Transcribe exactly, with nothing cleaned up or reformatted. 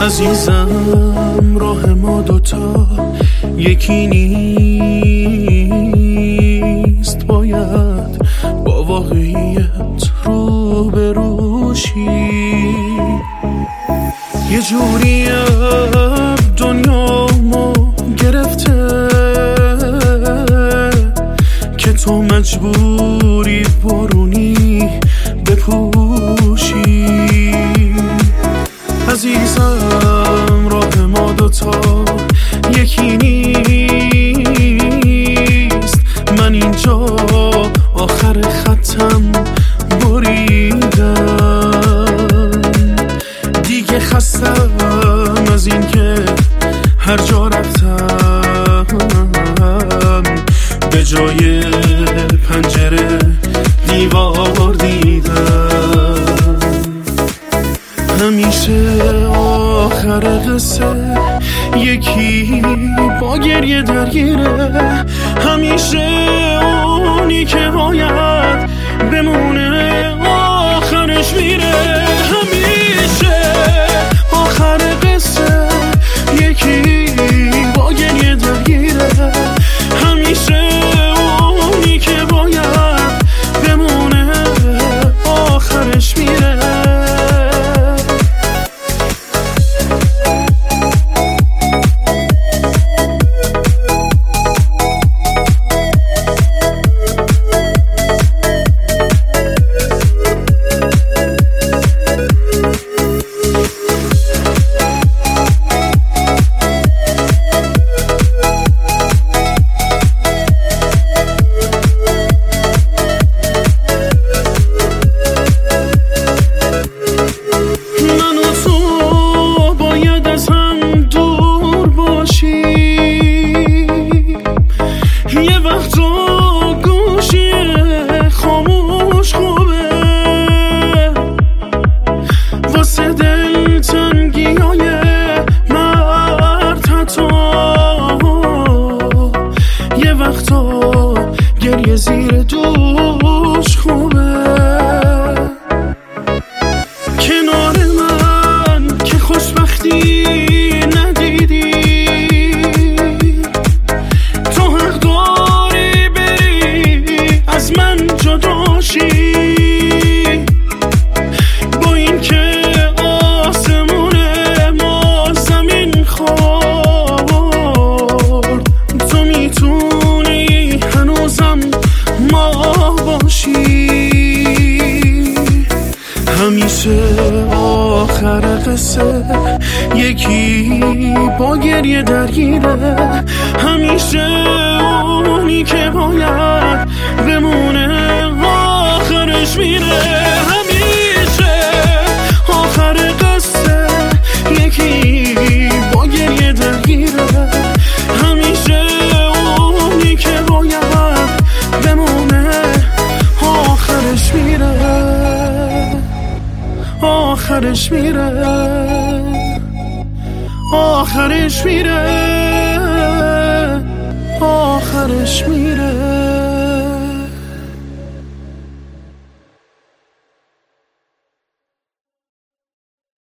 عزیزم راه ما دوتا یکی نیست، باید با واقعیت رو به روشی. یه جوری دنیا ما گرفته که تو مجبوری بارونی بپوشی. عزیزم راه ما دوتا یکی نیست، من اینجا آخر خطم بریدم. دیگه خستم از این که هر جا رفتم به جای پنجره دیوار دیدم. همیشه آخر قصه یکی با گریه درگیره، همیشه اونی که باید بمونه آخرش میره. همیشه آخر قصه یکی با گریه درگیره، همیشه اونی که باید بمونه آخرش میره. یه وقتا گوشی خاموش خوبه واسه دل تنگی های مرد حتی. یه وقتا گریه زیر دوش خوبه کنار من که خوشبختی ندیدی. با این که آسمون ما زمین خورد، تو میتونی هنوزم ما باشی. همیشه آخر قصه یکی با گریه درگیره، همیشه اونی که باید بمونه آخرش میره. همیشه آخر قصه یکی با گریه درگیره، همیشه اونی که باید بمونه آخرش میره آخرش میره آخرش میره آخرش میره.